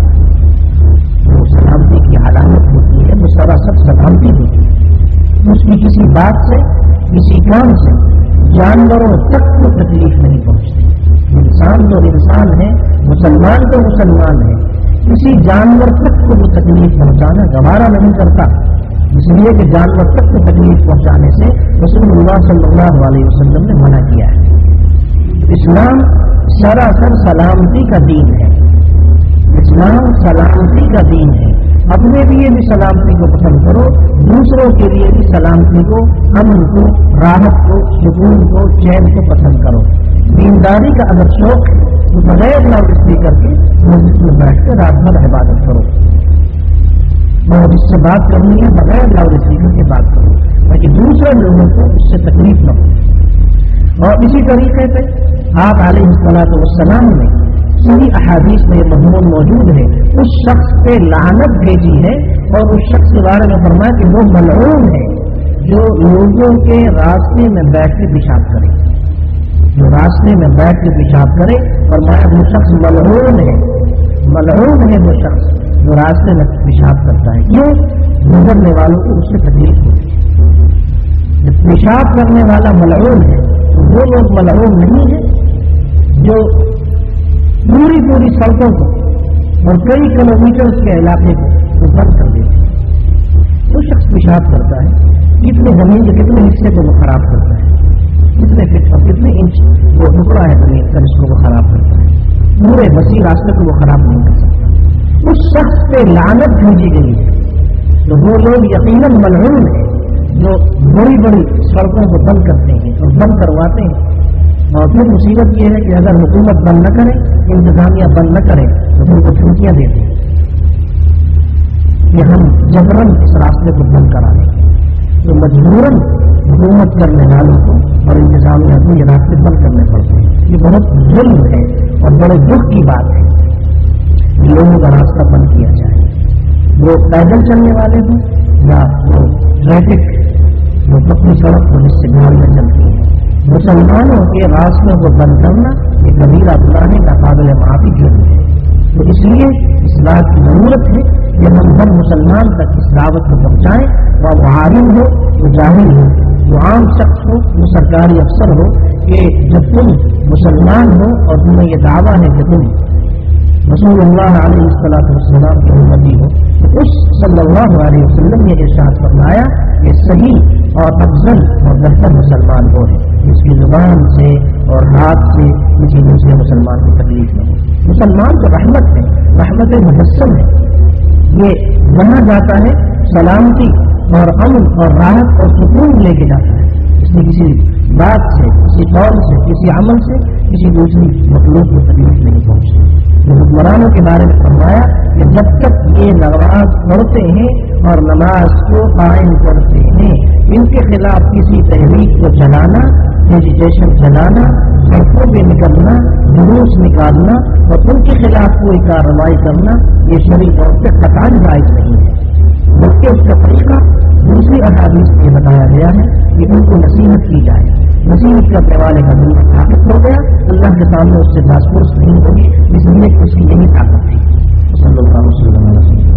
وہ سلامتی کی علامت ہوتی ہے، وہ سراسر سلامتی ہوتی ہے. اس کی کسی بات سے کسی کام سے جانوروں تک کو تکلیف نہیں پہنچتی. انسان تو انسان ہے، مسلمان تو مسلمان ہے، کسی جانور تک کو وہ تکلیف پہنچانا گوارا نہیں کرتا، اس لیے کہ جانور تک کو تکلیف پہنچانے سے رسول اللہ صلی اللہ علیہ وسلم نے منع کیا ہے. اسلام سراسر سلامتی کا دین ہے. اسلام سلامتی کا دین ہے. اپنے لیے بھی سلامتی کو پسند کرو، دوسروں کے لیے بھی سلامتی کو، امن کو، راحت کو، سکون کو، چین کو پسند کرو. دینداری کا اگر شوق ہے تو بغیر لاؤڈ اسپیکر کے مسجد میں بیٹھ کر رات بھر عبادت کرو، اور جس سے بات کرنی ہے بغیر لاؤڈ اسپیکر کے بات کرو تاکہ دوسرے لوگوں کو اس سے تکلیف نہ ہو. اور اسی طریقے سے آپ علیہ الصلوۃ والسلام نے صحیح احادیث میں یہ مضمون موجود ہے، اس شخص پہ لعنت بھیجی ہے اور اس شخص کے بارے میں فرمایا کہ وہ ملعون ہے جو لوگوں کے راستے میں بیٹھ کے پیشاب کرے. جو راستے میں بیٹھ کے پیشاب کرے فرمایا وہ شخص ملعون ہے. ملعون ہے وہ شخص جو راستے میں پیشاب کرتا ہے. کیوں؟ گزرنے والوں کو اس سے تکلیف ہوتی ہے. جب پیشاب کرنے والا ملعون ہے تو وہ لوگ ملعون نہیں ہے جو پوری سڑکوں کو اور کئی کلومیٹر کے علاقے کو بند کر دیتے ہیں. وہ شخص پیشاب کرتا ہے، کتنے زمین کے کتنے حصے کو وہ خراب کرتا ہے، کتنے فٹ اور کتنے انچ وہ ٹکڑا ہے زمین کا جس کو وہ خراب کرتا ہے. پورے وسیع راستے کو وہ خراب نہیں کر سکتا. اس شخص پہ لعنت بھیجی گئی ہے. تو وہ لوگ یقیناً ملعون ہیں جو بڑی سڑکوں کو بند کرتے ہیں اور بند کرواتے ہیں. اور پھر مصیبت یہ ہے کہ اگر حکومت بند نہ کرے، انتظامیہ بند نہ کرے تو پھر وہ چھٹیاں دیتے ہیں کہ ہم جبرن اس راستے کو بند کرا لیں. تو مجبوراً حکومت کرنے والوں کو اور انتظامیہ کو یہ راستے بند کرنے پڑتے ہیں. یہ بہت ظلم ہے اور بڑے دکھ کی بات ہے کہ لوگوں کا راستہ بند کیا جائے. وہ پیدل چلنے والے ہوں یا وہ ٹریفک جو اپنی سڑک پر جس سے گاڑیاں چلتی ہیں، مسلمانوں کے راستوں کو بند کرنا یہ کبیرہ گناہ کا قابل معافی جرم ہے. تو اس لیے اس بات کی ضرورت ہے کہ ہم ہر مسلمان تک اس دعوت کو پہنچائیں، وہ عالم ہو، وہ جاہل ہو، وہ عام شخص ہو، وہ سرکاری افسر ہو، کہ جب تم مسلمان ہو اور تمہیں یہ دعویٰ ہے کہ تم رسول اللہ علیہ السلام کی امتی ہو، تو اس صلی اللہ علیہ وسلم نے ارشاد فرمایا کہ صحیح اور افضل اور بہتر مسلمان وہ ہے جس کی زبان سے اور ہاتھ سے کسی دوسرے مسلمان کو تکلیف نہ ہو. مسلمان تو رحمت ہے، رحمت مجسم ہے. یہ جہاں جاتا ہے سلامتی اور امن اور راحت اور سکون لے کے جاتا ہے. اس میں کسی بات سے، کسی قول سے، کسی عمل سے کسی دوسری مخلوق کو تکلیف نہیں پہنچتی. حکمرانوں کے بارے میں فرمایا کہ جب تک یہ نماز پڑھتے ہیں اور نماز کو قائم کرتے ہیں، ان کے خلاف کسی تحریک کو چلانا، ایجیٹیشن چلانا، سڑکوں پہ نکلنا، جلوس نکالنا اور ان کے خلاف کوئی کارروائی کرنا یہ شرعی طور پہ قطعاً جائز نہیں ہے، بلکہ اس کا طریقہ دوسری احادیث میں بتایا گیا ہے کہ ان کو نصیحت کی جائے. نصیحت کرنے والے کا دل طاقت ہو گیا، اللہ کے سامنے اس سے داسپرس نہیں ہوگی، اس لیے اس کی یہی طاقت ہے. صلی اللہ علیہ وسلم.